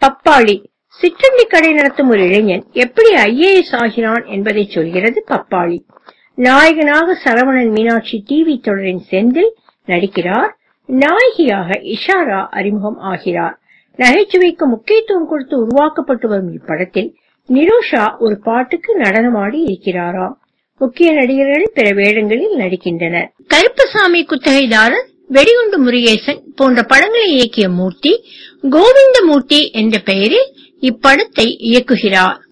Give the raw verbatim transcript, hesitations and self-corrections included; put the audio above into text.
பப்பாளி. சிற்றுண்டி கடை நடத்தும் ஒரு இளைஞன் எப்படி ஐஏஎஸ் ஆகிறான் என்பதை சொல்கிறது பப்பாளி. நாயகனாக சரவணன் மீனாட்சி டிவி தொடரின் செந்தில் நடிக்கிறார். நாயகியாக இஷாரா அறிமுகம் ஆகிறார். நகைச்சுவைக்கு முக்கியத்துவம் கொடுத்து உருவாக்கப்பட்டு வரும் இப்படத்தில் நிரோஷா ஒரு பாட்டுக்கு நடனமாடி இருக்கிறாராம். முக்கிய நடிகர்கள் பிற வேடங்களில் நடிக்கின்றனர். கருப்பசாமி குத்தகைதாரர், வெடிகுண்டு முருகேசன் போன்ற படங்களை இயக்கிய மூர்த்தி கோவிந்தமூர்த்தி என்ற பெயரில் இப்படத்தை இயக்குகிறார்.